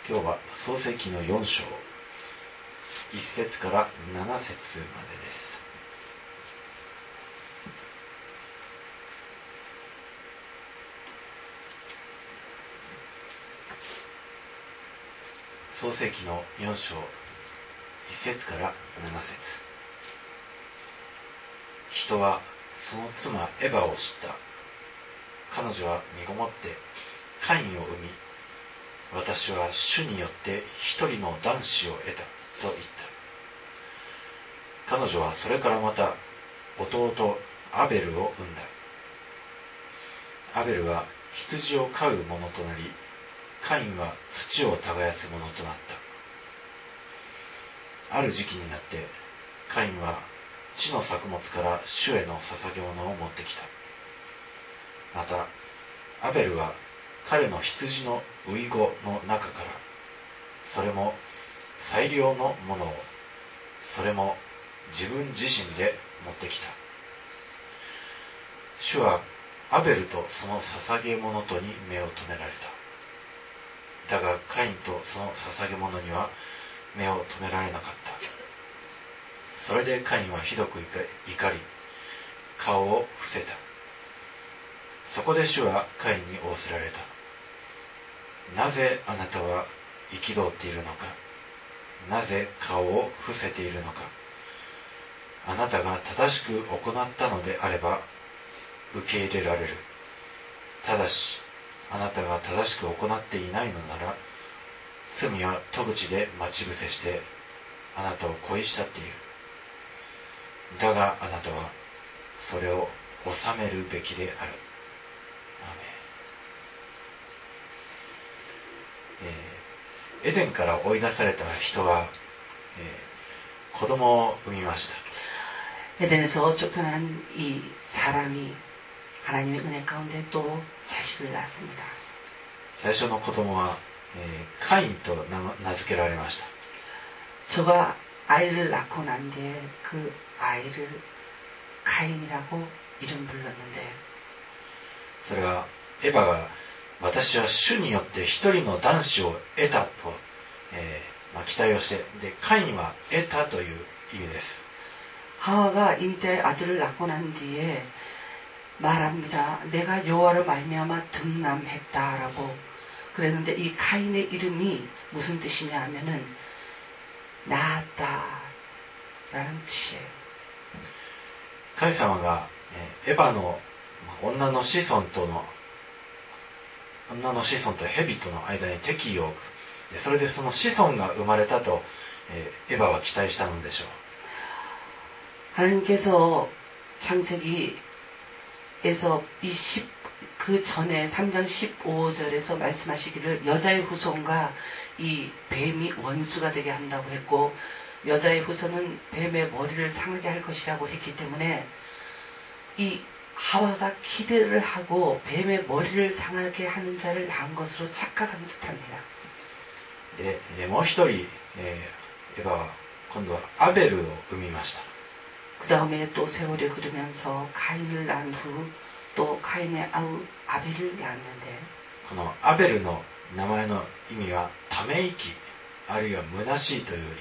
今日は創世記の4章1節から7節までです。創世記の4章1節から7節。人はその妻エバを知った。彼女は身ごもってカインを産み、私は主によって一人の男子を得たと言った。彼女はそれからまた弟アベルを産んだ。アベルは羊を飼う者となり、カインは土を耕す者となった。ある時期になってカインは地の作物から主への捧げ物を持ってきた。またアベルは彼の羊のウイゴの中から、それも最良のものを、それも自分自身で持ってきた。主はアベルとその捧げ物とに目を留められた。だがカインとその捧げ物には目を留められなかった。それでカインはひどく怒り、顔を伏せた。そこで主はカインに仰せられた。なぜあなたは憤っているのか。なぜ顔を伏せているのか。あなたが正しく行ったのであれば受け入れられる。ただしあなたが正しく行っていないのなら、罪は戸口で待ち伏せしてあなたを恋したっている。だがあなたはそれを収めるべきである。エデンから追い出された人は、子供を産みました。 에덴에서 쫓겨난 이 사람이 하나님의 은혜 가운데 또 자식을 낳았습니다. 最初の子供は、カインと名付けられました。 저가 아이를 낳고 난 뒤에 그 아이를 카인이라고 이름 불렀는데, それはエバが私は主によって一人の男子を得たと、期待をして、でカインは得たという意味です。 하와가 인자의 아들을 낳고 난 뒤에 말합니다. 내가 여호와로 말미암아 득남했다라고 그랬는데, 이 카인의 이름이 무슨 뜻이냐 하면은 낳았다라는 뜻이에요. 神様がエバの女の子孫とヘビとの間に敵意を置く。それでその子孫が生まれたとエバは期待したのでしょう。 하나님께서 창세기에서 그 전에 3장 15절에서 말씀하시기를 여자의 후손과 이 뱀이 원수가 되게 한다고 했고, 여자의 후손은 뱀의 머리를 상하게 할 것이라고 했기 때문에 이 하와가 기대를 하고 뱀의 머리를 상하게 하는 자를 낳은 것으로 착각한 듯합니다. もう一人、エバは今度はアベルを産みました。 그 다음에 또 세월이 흐르면서 카인을 낳은 후 또 카인의 아우 아벨을 낳았는데, このアベルの名前の意味はため息、あるいは虚しいという意味です。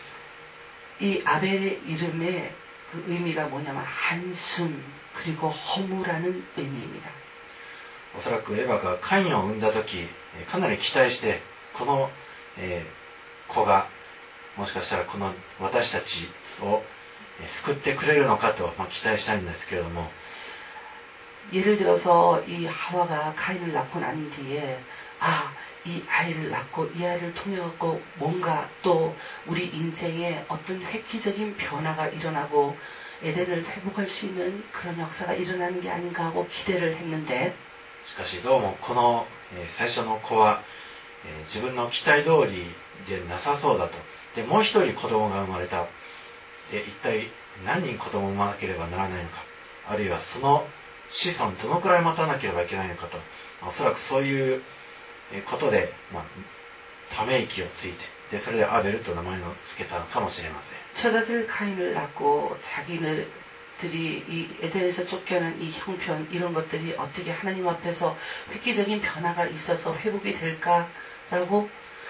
이 아벨의 이름의 그 의미가 뭐냐면 한숨 그리고 허무라는 의미입니다. おそらくエバがカインを産んだ時、かなり期待してこの、子がもしかしたらこの私たちを救ってくれるのかと、期待したいんですけれども、 예를 들어서 이 하와가 카인을 낳고 난 뒤에 이 아이를 낳고 이 아이를 통해 갖고 뭔가 또 우리 인생에 어떤 획기적인 변화가 일어나고 에덴을 회복할 수 있는 그런 역사가 일어나는 게 아닌가 하고 기대를 했는데, しかしどうもこの、最初の子は、自分の期待通りでなさそうだと。でもう一人子供が生まれた。で一体何人子供を産まなければならないのか、あるいはその子孫どのくらい待たなければいけないのかと、おそらくそういうことで、ため息をついて、でそれでアベルと名前を付けたかもしれません。 처자들 카인을 낳고 자기들이 이 에덴에서 쫓겨난 이 형편, 이런 것들이 어떻게 하나님 앞에서 획기적인 변화가 있어서 회복이 될까라고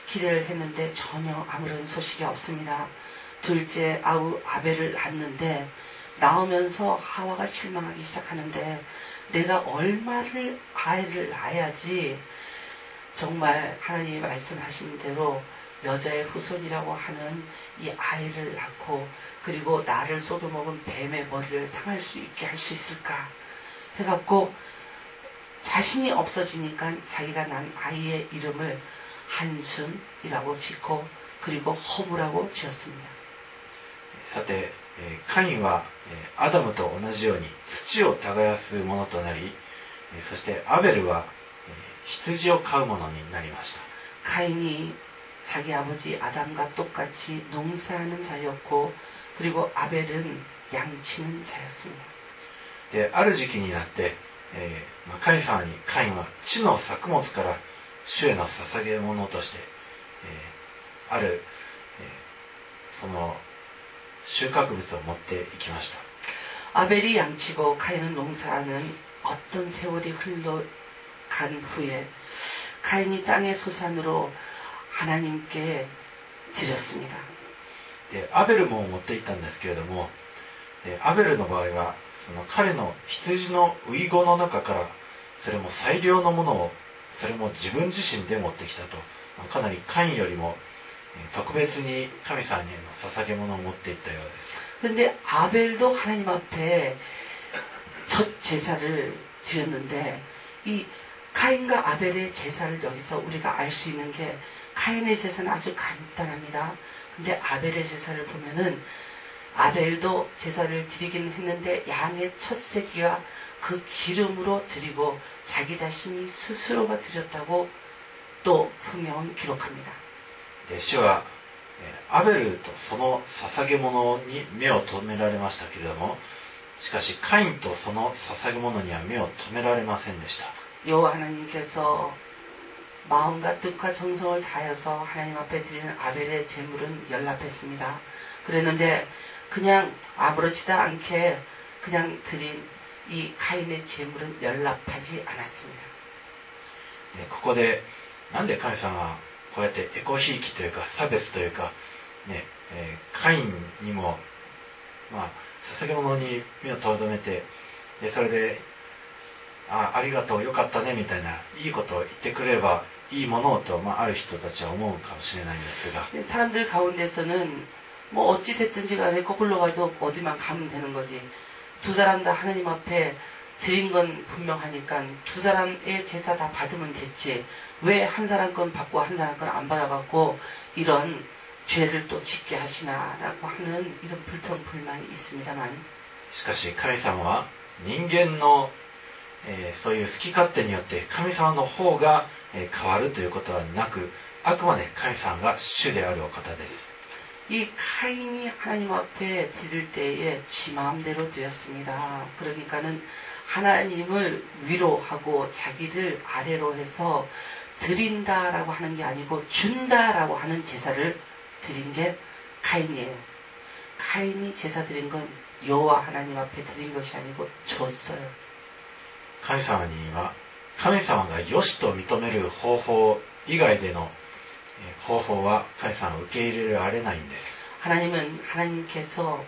기대를 했는데 전혀 아무런 소식이 없습니다. 둘째 아벨을 낳는데 나오면서 하와가 실망하기 시작하는데 내가 얼마를 아이를 낳아야지 정말 하나님이 말씀하신 대로 여자의 후손이라고 하는 이 아이를 낳고 그리고 나를 쏟아먹은 뱀의 머리를 상할 수 있게 할 수 있을까 해갖고 자신이 없어지니까 자기가 난 아이의 이름을 한순이라고 짓고 그리고 허브라고 지었습니다. さて、カインはアダムと同じように土を耕すものとなり、そしてアベルは羊を飼うものになりました。 카인이 자기 아버지 아담과 똑같이 농사하는 자였고 그리고 아벨은 양치는 자였습니다. で、ある時期になって、神様にカインは地の作物から主への捧げ物として、ある、その収穫物を持っていきました。 아벨이 양치고 카인은 농사하는 어떤 세월이 흘러간 후에 카인이 땅의 소산으로 하나님께 드렸습니다. で、アベルも持っていったんですけれども、アベルの場合はその彼の羊の遺語の中からそれも最良のものをそれも自分自身で持ってきたと、かなりカインよりも特別に神様への捧げ物を持っていったようです。 근데 아벨도 하나님 앞에 첫 제사를 드렸는데 이 카인과 아벨의 제사를 여기서 우리가 알 수 있는 게 카인의 제사는 아주 간단합니다. 근데 아벨의 제사를 보면은 아벨도 제사를 드리긴 했는데 양의 첫 새끼와 그 기름으로 드리고 자기 자신이 스스로가 드렸다고 또 성경은 기록합니다. で、主はアベルとその捧げ物に目を留められましたけれども、しかしカインとその捧げ物には目を留められませんでした。 여호와 하나님께서 마음과 뜻과 정성을 다하여서 하나님 앞에 드리는 아벨의 제물은 연락했습니다. 그랬는데 그냥 아무렇지도 않게 그냥 드린 이 카인의 제물은 연락하지 않았습니다. ここでなんで神様はこうやってエコひいきというか差別というか、ねカインにも、捧げ物に目を留めて、でそれで ありがとうよかったねみたいないいことを言ってくれればいいものと、ある人たちは思うかもしれないんですが 사람들 가운데서는 뭐 어찌 됐든지 간에 거꾸로 가도 어디만 가면 되는 거지. 두 사람 다 하나님 앞에 드린 건 분명하니까 두 사람의 제사 다 받으면 됐지. 왜 한 사람 건 받고 한 사람 건 안 받아갖고 이런 죄를 또 짓게 하시나라고 하는 이런 불평 불만이 있습니다만 しかし神様は人間のそういう好き勝手によって神様の方が変わるということはなく、あくまで神様が主であるお方です。 이 카인이 하나님 앞에 드릴 때에 지 마음대로 드렸습니다. 그러니까는 하나님을 위로하고 자기를 아래로 해서 드린다라고 하는 게 아니고 준다라고 하는 제사를 드린 게 카인이에요. 카인이 제사 드린 건 여호와 하나님 앞에 드린 것이 아니고 줬어요. 神様には神様が良しと認める方法以外での方法は神様を受け入れられないんです。 하나님은 하나님께서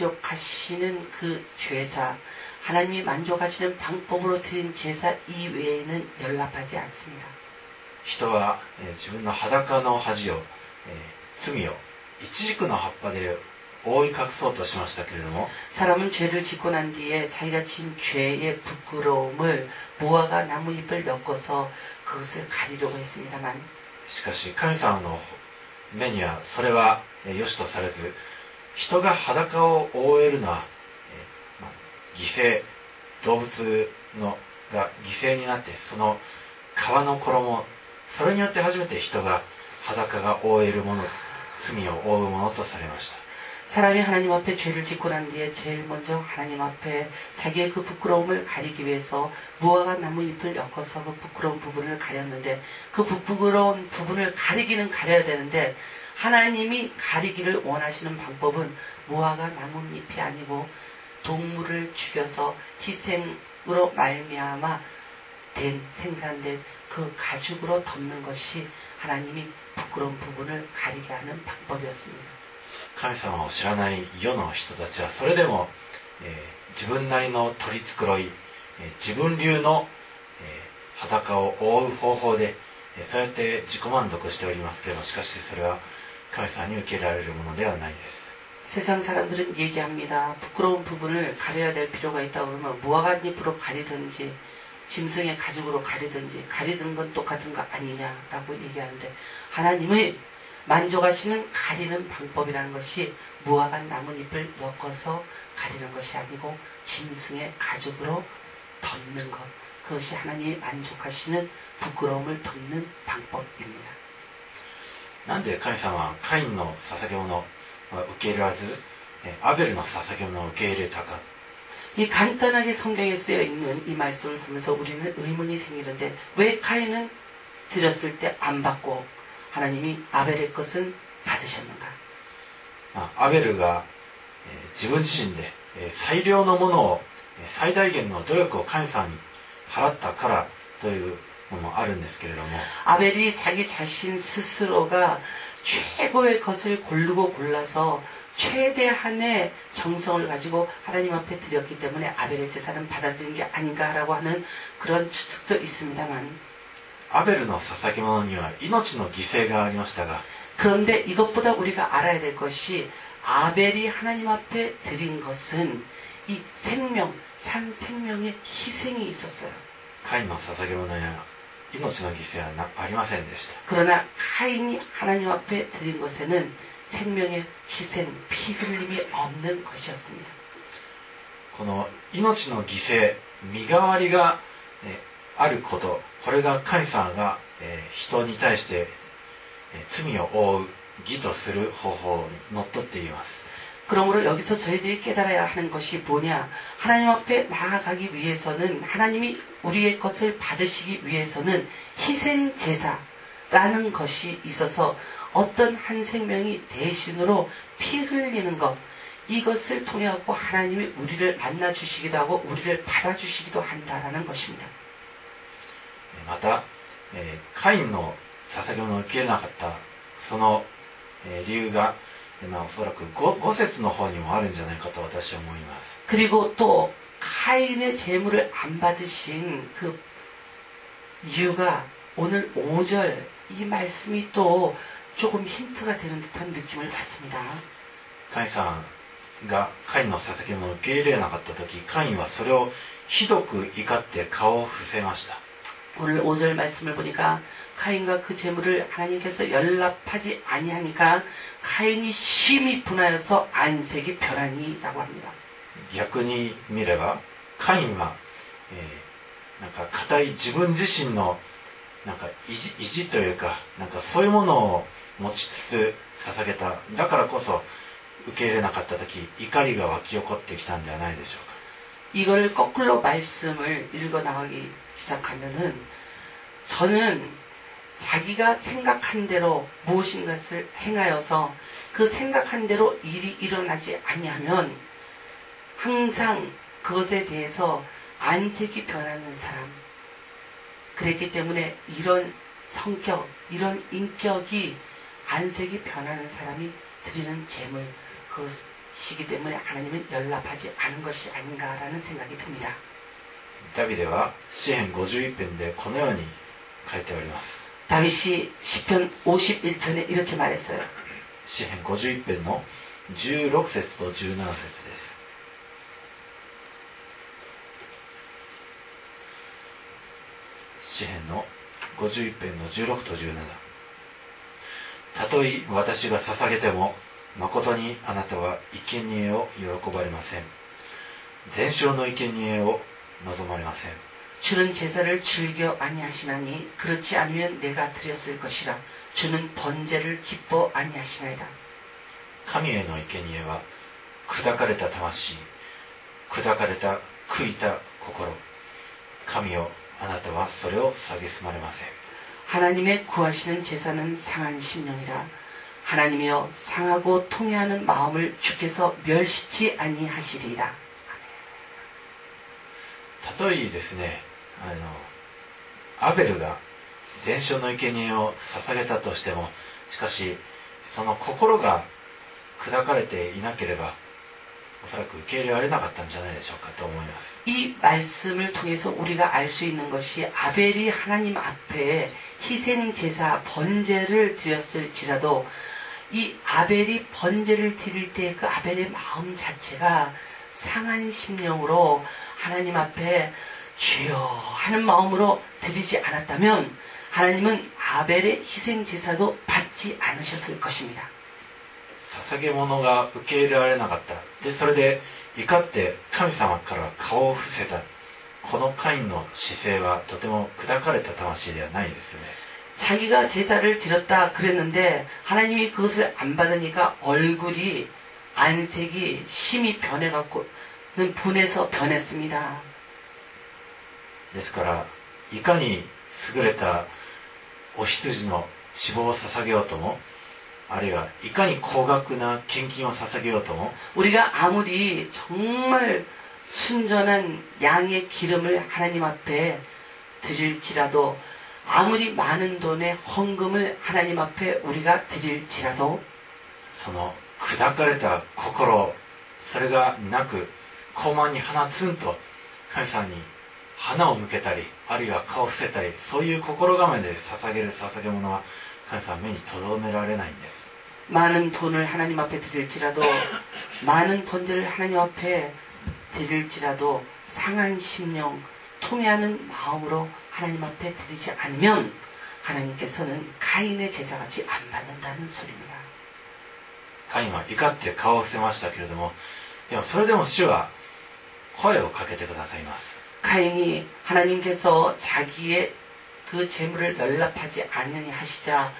만족하시는 그 제사, 하나님이 만족하시는 방법으로 드린 제사 이외에는 연락하지 않습니다. 人は自分の裸の恥を罪をイチジクの葉っぱで覆い隠そうとしましたけれども 사람은 죄를 짓고 난 뒤에 자기가 진 죄의 부끄러움을 무화과 나무잎을 엮어서 그것을 가리려고 했습니다만 しかし神様の目にはそれは良しとされず、人が裸を覆えるのは犠牲、動物が犠牲になってその皮の衣、それによって初めて人が裸が覆えるもの、罪を覆うものとされました。 사람이 하나님 앞에 죄를 짓고 난 뒤에 제일 먼저 하나님 앞에 자기의 그 부끄러움을 가리기 위해서 무화과 나무 잎을 엮어서 그 부끄러운 부분을 가렸는데 그 부끄러운 부분을 가리기는 가려야 되는데 하나님이 가리기를 원하시는 방법은 무화과 나무 잎이 아니고 동물을 죽여서 희생으로 말미암아 된 생산된 그 가죽으로 덮는 것이 하나님이 부끄러운 부분을 가리게 하는 방법이었습니다. 神様を知らない世の人たちはそれでも、自分なりの取り繕い、自分流の、裸を覆う方法で、そうやって自己満足しておりますけど、しかしそれは神様に受け入れられるものではないです。 세상 사람들은 얘기합니다. 부끄러운 부분을 가려야 될 필요가 있다고 그러면 무화과잎으로 가리든지 짐승의 가죽으로 가리든지 가리는 건 똑같은 거 아니냐라고 얘기하는데 하나님의 만족하시는 가리는 방법이라는 것이 무화과 나뭇잎을 엮어서 가리는 것이 아니고 짐승의 가죽으로 덮는 것. 그것이 하나님이 만족하시는 부끄러움을 덮는 방법입니다. なんで神様はカインの捧げ物を受け入れらず、アベルの捧げ物を受け入れたか。 이 간단하게 성경에 쓰여 있는 이 말씀을 보면서 우리는 의문이 생기는데 왜 카인은 드렸을 때 안 받고 하나님이 아벨의 것은 받으셨는가? アベルが自分自身で最良のものを最大限の努力を神様に払ったからというのもあるんですけれども 아벨이 자기 자신 스스로가 최고의 것을 고르고 골라서 최대한의 정성을 가지고 하나님 앞에 드렸기 때문에 아벨의 제사는 받아들인 게 아닌가라고 하는 그런 추측도 있습니다만 アベルの捧げ物には命の犠牲がありましたが 그런데 이것보다 우리가 알아야 될 것이 아벨이 하나님 앞에 드린 것은 이 생명, 산 생명의 희생이 있었어요. カインの捧げ物や命の犠牲はありませんでした。 그러나 카인이 하나님 앞에 드린 것에는 생명의 희생, 피 흘림이 없는 것이었습니다. この命の犠牲、身代わりがあること、これが神様が人に対して罪を負う義とする方法にのっとっています。 그러므로 여기서 저희들이 깨달아야 하는 것이 뭐냐? 하나님 앞에 나아가기 위해서는 하나님이 우리의 것을 받으시기 위해서는 희생 제사라는 것이 있어서 어떤 한 생명이 대신으로 피 흘리는 것 이것을 통해 갖고 하나님이 우리를 만나 주시기도 하고 우리를 받아 주시기도 한다라는 것입니다. また、カインの捧げ物を受け入れなかったその理由がおそらく 5節の方にもあるんじゃないかと私は思います。 그리고 또 카인의 제물을 안 받으신 그 이유가 오늘 5절 이 말씀이 또 조금 힌트가 되는 듯한 느낌을 받습니다. 神様がカインの捧げ物を受け入れなかった時、カインはそれをひどく怒って顔を伏せました。 오늘 5절 말씀을 보니까 카인과 그 제물을 하나님께서 연락하지 아니하니까 카인이 심히 분하여서 안색이 변하니라고 합니다. 逆に見ればカインは、なんか固い自分自身のなんか意地というか、なんかそういうものを持ちつつ捧げた。だからこそ受け入れなかった時、怒りが湧き起こってきたんではないでしょうか。 이거를 거꾸로 말씀을 읽어 나가기 시작하면은 저는 자기가 생각한 대로 무엇인가를 행하여서 그 생각한 대로 일이 일어나지 아니하면 항상 그것에 대해서 안색이 변하는 사람. 그랬기 때문에 이런 성격, 이런 인격이 안색이 변하는 사람이 드리는 재물 그것이기 때문에 하나님은 연락하지 않은 것이 아닌가라는 생각이 듭니다. ダビデは詩編51編でこのように書いております。 다윗이 시편 51편에 이렇게 말했어요. 詩編51編の16節と17節です。詩編の51編の16と17。たとえ私が捧げても、誠にあなたは生贄を喜ばれません。全焼の生贄を望まれません。 주는 제사를 즐겨 아니하시나니 그렇지 않으면 내가 드렸을 것이라. 주는 번제를 기뻐 아니하시나이다. 神への生贄は砕かれた魂、砕かれた悔いた心。神よ、あなたはそれを蔑まれません。 하나님의 구하시는 제사는 상한 심령이라. 하나님이여 상하고 통회하는 마음을 주께서 멸시치 아니하시리이다. たとえですね、 アベルが全焼の生贄を捧げたとしても、しかしその心が砕かれていなければおそらく受け入れられなかったんじゃないでしょうかと思います。 이 말씀을 통해서 우리가 알 수 있는 것이 아벨이 하나님 앞에 희생 제사 번제를 드렸을지라도 이 아벨이 번제를 드릴 때 그 아벨의 마음 자체가 상한 심령으로 하나님 앞에 주여 하는 마음으로 드리지 않았다면 하나님은 아벨의 희생 제사도 받지 않으셨을 것입니다. 捧げ物が受け入れられなかった。で、それで怒って神様から顔を伏せた。このカインの姿勢はとても砕かれた魂ではないですね。 자기가 제사를 드렸다 그랬는데 하나님이 그것을 안 받으니까 얼굴이 안색이 심히 변해갖고는 분해서 변했습니다. ですからいかに優れたお羊の脂肪を捧げようとも、あるいはいかに高額な献金を捧げようとも 우리가 아무리 정말 순전한 양의 기름을 하나님 앞에 드릴지라도 아무리 많은 돈의 헌금을 하나님 앞에 우리가 드릴지라도 その砕かれた心、それがなく高慢に鼻ツンと神様に鼻を向けたり、あるいは顔を伏せたり、そういう心構えで捧げる捧げ物は神様の目に留められないんです。 많은 돈을 하나님 앞에 드릴지라도 많은 번제를 하나님 앞에 드릴지라도 상한 심령, 통해하는 마음으로 하나님 앞에 드리지 않으면 하나님께서는 가인의 제사같이 안 받는다는 소리입니다. カインは怒って顔を伏せましたけれども、でもそれでも主は声をかけてくださいます。 가인이 하나님께서 자기의 그 재물을 연락하지 않느니 하시자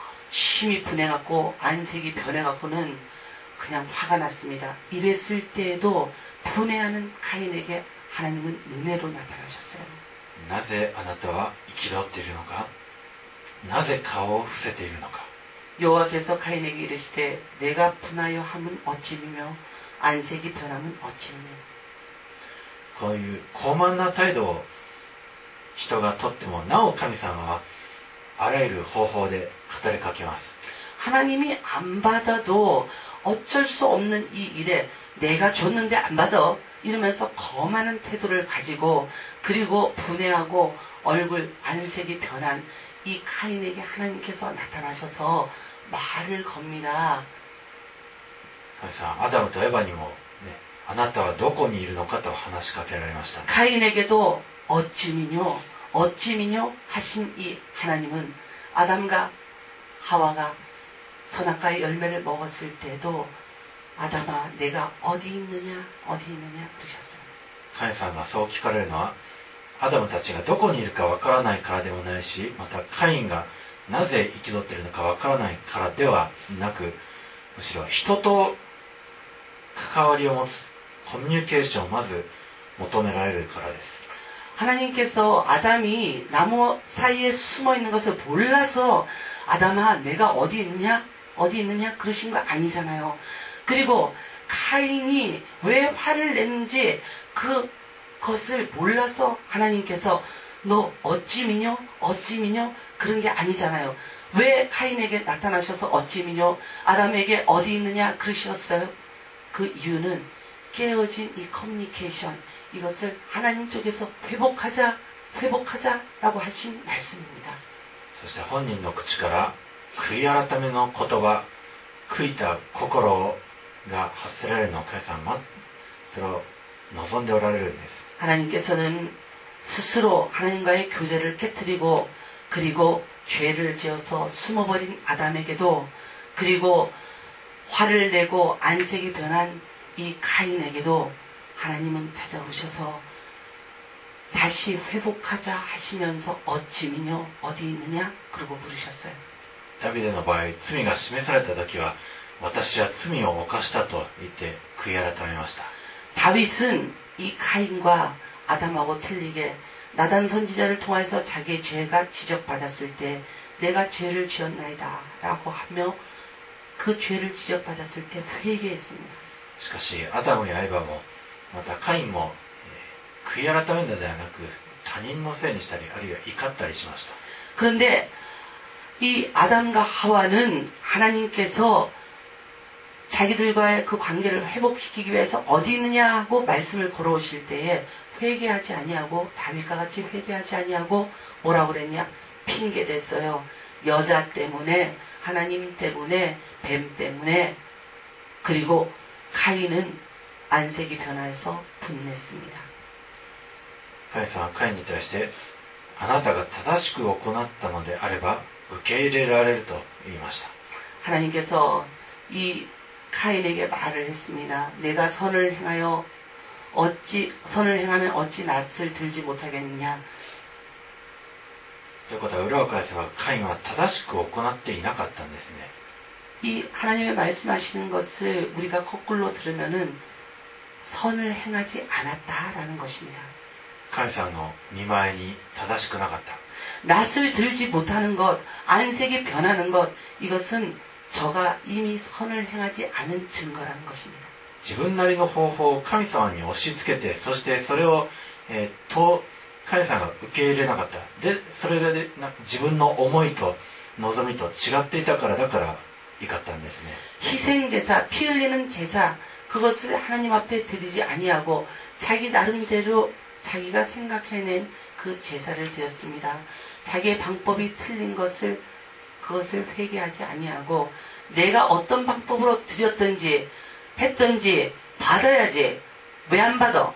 심히 분해갖고 안색이 변해갖고는 그냥 화가 났습니다. 이랬을 때에도 분해하는 가인에게 하나님은 은혜로 나타나셨어요. なぜあなたは憤っているのか、なぜ顔を伏せているのか。 여호와께서 가인에게 이르시되 내가 분하여 함은 어찌미며 안색이 변함은 어찌미며. こういう高慢な態度を人がとってもなお神様はあらゆる方法で語りかけます。 하나님이 안 받아도 어쩔 수 없는 이 일에 내가 줬는데 안 받아 이러면서 거만한 태도를 가지고 그리고 분해하고 얼굴 안색이 변한 이 가인에게 하나님께서 나타나셔서 말을 겁니다. 神様、アダムとエバにも、ね、あなたはどこにいるのかと話しかけられました。 가인에게도 어찌미뇨 어찌미뇨 하신 이 하나님은 아담과 하와가 선악과의 열매를 먹었을 때도 아담아 내가 어디 있느냐 그러셨어요. 神様がそう聞かれるのはアダムたちがどこにいるかわからないからでもないし、またカインがなぜ憤っているのかわからないからではなく、むしろ人と関わりを持つコミュニケーションをまず求められるからです。 하나님께서 아담이 나무 사이에 숨어 있는 것을 몰라서 아담아 내가 어디 있느냐 그러신 거 아니잖아요. 그리고 가인이 왜 화를 냈는지 그것을 몰라서 하나님께서 너 어찌미뇨 그런 게 아니잖아요. 왜 가인에게 나타나셔서 어찌미뇨 아담에게 어디 있느냐 그러셨어요? 그 이유는 깨어진 이 커뮤니케이션 이것을 하나님 쪽에서 회복하자라고 하신 말씀입니다. そして本人の口から悔い改めの言葉、悔いた心が発せられるのを神様はそれを望んでおられるんです。 하나님께서는 스스로 하나님과의 교제를 깨뜨리고 그리고 죄를 지어서 숨어버린 아담에게도 그리고 화를 내고 안색이 변한 이 가인에게도 하나님은 찾아오셔서 다시 회복하자 하시면서 어찌미뇨 어디 있느냐 그러고 물으셨어요. ダビデの場合、罪が示された時は私は罪を犯したと言って悔い改めました。 다윗은 이 가인과 아담하고 틀리게 나단 선지자를 통해서 자기의 죄가 지적받았을 때 내가 죄를 지었나이다 라고 하며 그 죄를 지적받았을 때 회개했습니다. しかしアダムやエバもまたカインも悔い改めるのではなく他人のせいにしたり、あるいは怒ったりしました。 그런데 이 아담과 하와는 하나님께서 자기들과의 그 관계를 회복시키기 위해서 어디 있느냐 하고 말씀을 걸어오실 때에 회개하지 아니하고 다윗과 같이 회개하지 아니하고 뭐라고 그랬냐? 핑계 댔어요. 여자 때문에, 하나님 때문에, 뱀 때문에. 그리고 카인은 안색이 변화해서 분냈습니다. 神様はカインに対して、あなたが正しく行ったのであれば受け入れられると言いました。 하나님께서 이 카인에게 말을 했습니다. 내가 선을 행하면 어찌 낯을 들지 못하겠느냐. ということは裏を返せばカインは正しく行っていなかったんですね。 이 하나님의 말씀하시는 것을 우리가 거꾸로 들으면은 선을 행하지 않았다라는 것입니다. 神様の見前に正しくなかった。 낯을 들지 못하는 것, 안색이 변하는 것, 이것은 저가 이미 선을 행하지 않은 증거라는 것입니다. 自分なりの方法を神様に押し付けて、そしてそれを、神様が受け入れなかった。で、それで自分の思いと望みと違っていたからだから怒ったんですね。 희생제사, 피 흘리는 제사, 그것을 하나님 앞에 드리지 아니하고 자기 나름대로 자기가 생각해낸 그 제사를 드렸습니다. 자기의 방법이 틀린 그것을 회개하지 아니하고 내가 어떤 방법으로 드렸든지 했든지 받아야지. 왜 안 받아?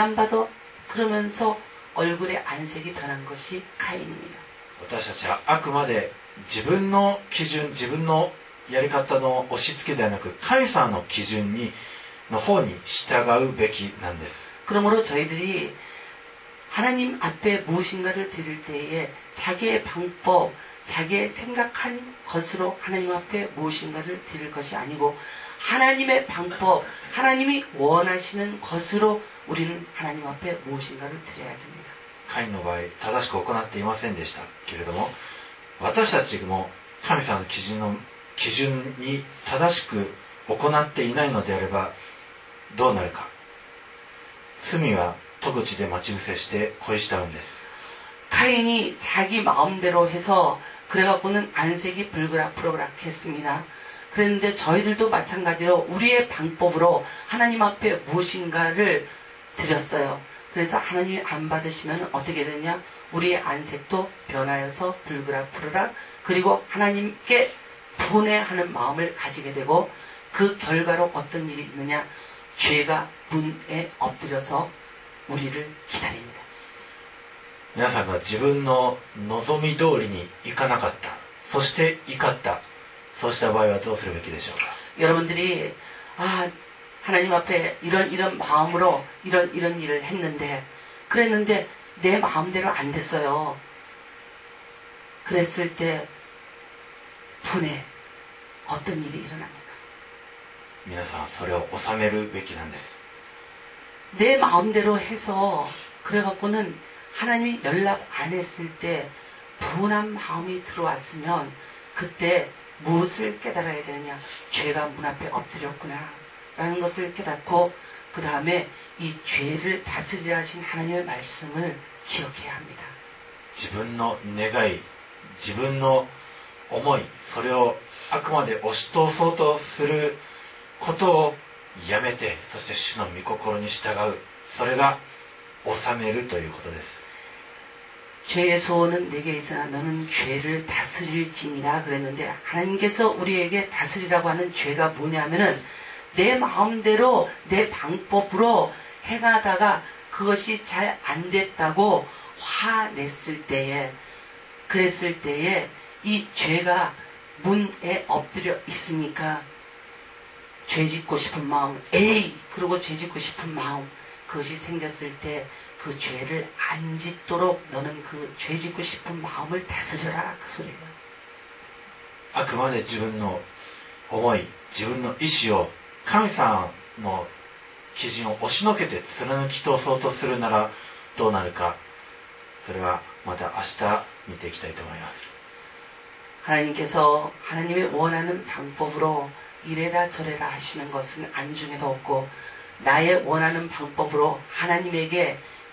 그러면서 얼굴의 안색이 변한 것이 카인입니다. 私たちはあくまで自分の基準、自分のやり方の押し付けではなく、神様の基準の方に従うべきなんです。 그러므로 저희들이 하나님 앞에 무엇인가를 드릴 때에 자기의 방법, 자기의 생각한 것으로 하나님 앞에 무엇인가를 드릴 것이 아니고 하나님의 방법, 하나님이 원하시는 것으로 우리는 하나님 앞에 무엇인가를 드려야 됩니다. カインの場合、正しく行っていませんでしたけれども、私たちも神様の基準に正しく行っていないのであればどうなるか。罪は戸口で待ち伏せして恋したんです。 카인이 자기 마음대로 해서 그래갖고는 안색이 불그락불그락 했습니다. 그랬는데 저희들도 마찬가지로 우리의 방법으로 하나님 앞에 무엇인가를 드렸어요. 그래서 하나님이 안 받으시면 어떻게 되냐? 우리의 안색도 변하여서 불그락불그락, 그리고 하나님께 분해하는 마음을 가지게 되고 그 결과로 어떤 일이 있느냐? 죄가 문에 엎드려서 우리를 기다립니다. 皆さんが自分の望み通りにいかなかった、そして怒った、そうした場合はどうするべきでしょうか。 여러분들이 하나님 앞에 이런 마음으로 이런 일을 했는데 그랬는데 내 마음대로 안 됐어요. 그랬을 때 분해 어떤 일이 일어납니까? 皆さんそれを収めるべきなんです。 내 마음대로 해서 그래갖고는 하나님이 연락 안 했을 때 분한 마음이 들어왔으면 그때 무엇을 깨달아야 되느냐? 죄가 문 앞에 엎드렸구나 라는 것을 깨닫고 그 다음에 이 죄를 다스리라 하신 하나님의 말씀을 기억해야 합니다. 自分の願い、自分の思い、それをあくまで押し通そうとすることをやめて、そして主の御心に従う、それが収めるということです。 죄의 소원은 내게 있으나 너는 죄를 다스릴지니라 그랬는데 하나님께서 우리에게 다스리라고 하는 죄가 뭐냐면은 내 마음대로 내 방법으로 행하다가 그것이 잘 안 됐다고 화냈을 때에 그랬을 때에 이 죄가 문에 엎드려 있으니까 죄 짓고 싶은 마음, 그러고 죄 짓고 싶은 마음 그것이 생겼을 때 그 죄를 안 짓도록 너는 그 죄 짓고 싶은 마음을 다스려라 그 소리예요. あくまで自分の思い、自分の意志を神様の基準を押しのけて貫き通そうとするならどうなるか、それはまた明日見ていきたいと思います。 하나님께서 하나님의 원하는 방법으로 이래라 저래라 하시는 것은 안중에도 없고 나의 원하는 방법으로 하나님에게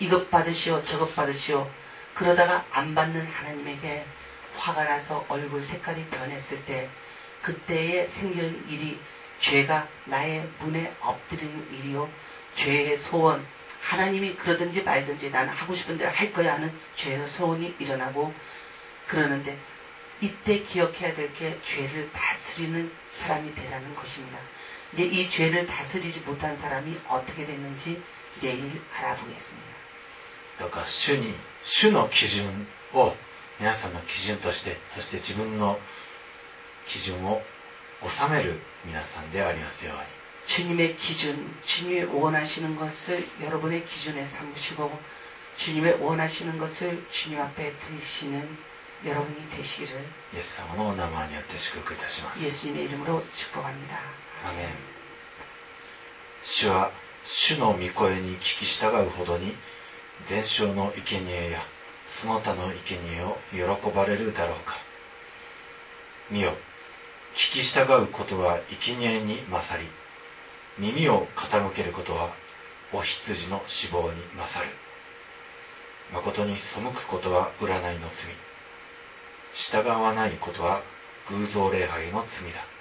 이것 받으시오 저것 받으시오 그러다가 안 받는 하나님에게 화가 나서 얼굴 색깔이 변했을 때 그때에 생기는 일이 죄가 나의 문에 엎드리는 일이요 죄의 소원 하나님이 그러든지 말든지 나는 하고 싶은 대로 할 거야 하는 죄의 소원이 일어나고 그러는데 이때 기억해야 될 게 죄를 다스리는 사람이 되라는 것입니다. 근데 이 죄를 다스리지 못한 사람이 어떻게 됐는지 내일 알아보겠습니다. どうか主の基準を皆さんの基準としてそして自分の基準を収める皆さんでありますように 주님의 기준, 주님이 원하시는 것을 여러분의 기준에 삼으시고 주님의 원하시는 것을 주님 앞에 드리시는 여러분이 되시기를 イエス様のお名前によって祝福いたします。 예수님의 이름으로 축복합니다. アメン。主は主の御声に聞き従うほどに全焼の生贄やその他の生贄を喜ばれるだろうか。見よ、聞き従うことは生贄に勝り、耳を傾けることはお羊の死亡に勝る。誠に背くことは占いの罪。従わないことは偶像礼拝の罪だ。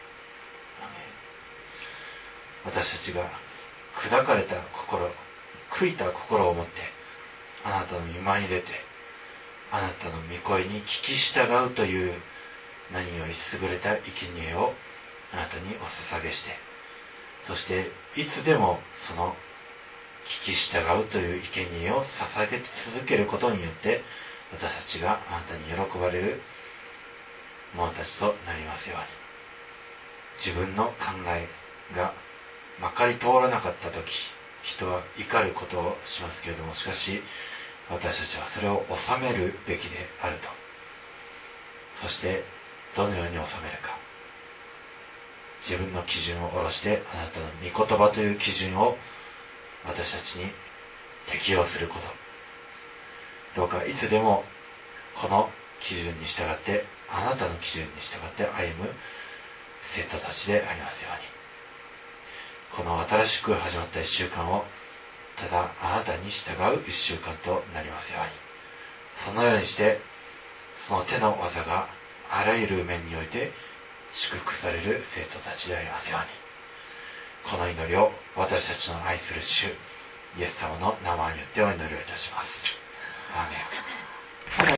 私たちが砕かれた心、悔いた心を持ってあなたの御前に出てあなたの御声に聞き従うという何より優れた生贄をあなたにお捧げして、そしていつでもその聞き従うという生贄を捧げ続けることによって私たちがあなたに喜ばれる者たちとなりますように。自分の考えがまかり通らなかったとき、人は怒ることをしますけれども、しかし私たちはそれを収めるべきであると。そしてどのように収めるか。自分の基準を下ろしてあなたの御言葉という基準を私たちに適用すること。どうかいつでもこの基準に従って、あなたの基準に従って歩む生徒たちでありますように。この新しく始まった1週間をただあなたに従う1週間となりますように。そのようにしてその手の技があらゆる面において祝福される生徒たちでありますように。この祈りを私たちの愛する主イエス様の名前によってお祈りをいたします。アーメン。